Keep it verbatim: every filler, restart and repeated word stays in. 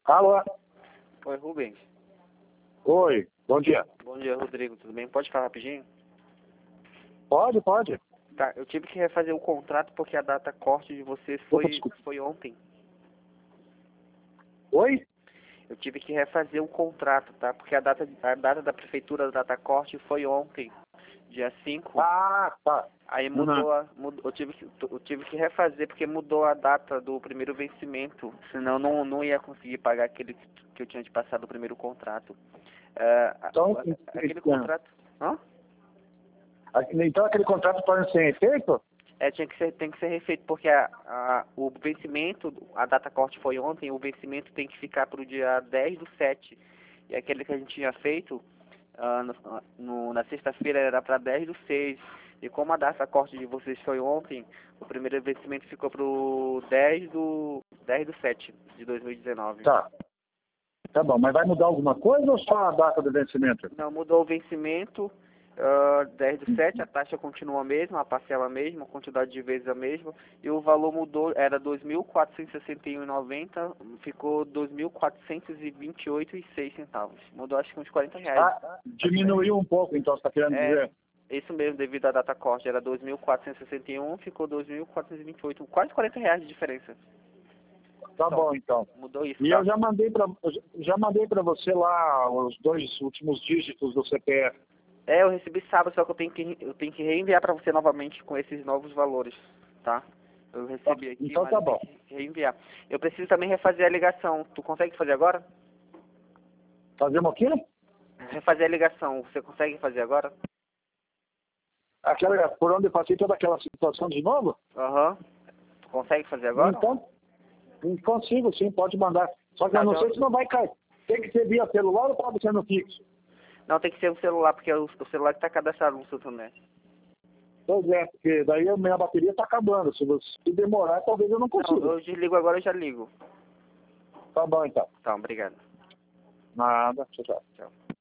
Alô? Oi, Rubens. Oi, bom dia. Bom dia, Rodrigo. Tudo bem? Pode falar rapidinho? Pode, pode. Tá, eu tive que refazer o contrato porque a data corte de vocês Opa, foi, desculpa. foi ontem. Oi? Eu tive que refazer o contrato, tá? Porque a data, a data da prefeitura da data corte foi ontem, dia cinco. Ah, tá. Aí Uhum. mudou a. Mudou, eu, tive que, eu tive que refazer porque mudou a data do primeiro vencimento. Senão não, não ia conseguir pagar aquele que eu tinha te passado o primeiro contrato. É, Então, a- aquele então, contrato. Hã? então aquele contrato pode ser feito? É, tinha que ser, tem que ser refeito, porque a, a, o vencimento, a data corte foi ontem, o vencimento tem que ficar para o dia dez do sete. E aquele que a gente tinha feito ah, no, no- na sexta-feira era para dez do seis. E como a data corte de vocês foi ontem, o primeiro vencimento ficou para o dez do, dez do sete de dois mil e dezenove. Tá. Tá bom, mas vai mudar alguma coisa ou só a data do vencimento? Não, mudou o vencimento, ah, dez do sete, a taxa continua a mesma, a parcela a mesma, a quantidade de vezes a mesma, e o valor mudou, era dois mil quatrocentos e sessenta e um reais e noventa centavos, ficou dois mil quatrocentos e vinte e oito reais e seis centavos. Mudou acho que uns quarenta reais. Ah, diminuiu um pouco, então você está querendo É, dizer? isso mesmo, devido à data corte, era dois mil quatrocentos e sessenta e um, ficou dois mil quatrocentos e vinte e oito, quase quarenta reais de diferença. Tá Só, bom, então. mudou isso, E tá? eu já mandei para já mandei para você lá os dois últimos dígitos do C P F. É, eu recebi sábado, só que eu tenho que, eu tenho que reenviar para você novamente com esses novos valores, tá? Eu recebi aqui, Então mas tá eu tenho bom. que reenviar. Eu preciso também refazer a ligação. Tu consegue fazer agora? Fazemos o quê? Refazer a ligação. Você consegue fazer agora? Aquela, por onde eu passei toda aquela situação de novo? Aham. Tu consegue fazer agora? Então, consigo sim, pode mandar. Só que Tá, eu não já- sei se não vai cair. Tem que ser via celular ou pode ser no fixo? Não, tem que ser o celular, porque é o, o celular que está cadastrado no Santander. Pois é, porque daí a minha bateria está acabando. Se você se demorar, talvez eu não Não, consiga. eu desligo agora, eu já ligo. Tá bom, então. Tá, obrigado. Nada. Tchau, tchau. Tchau.